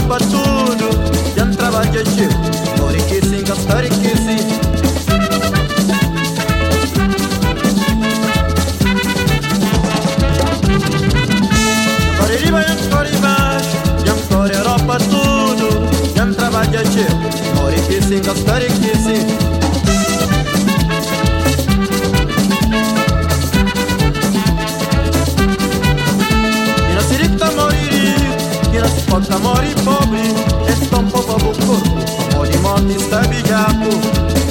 Europa tudo, já não trabalha de Oriquisi, Gastoriquisi. Coririba, já corre Europa tudo, já não trabalha de Oriquisi, Gastoriquisi. Potrà morire pobre e sto un po' corpo, o di morti sta bigliato.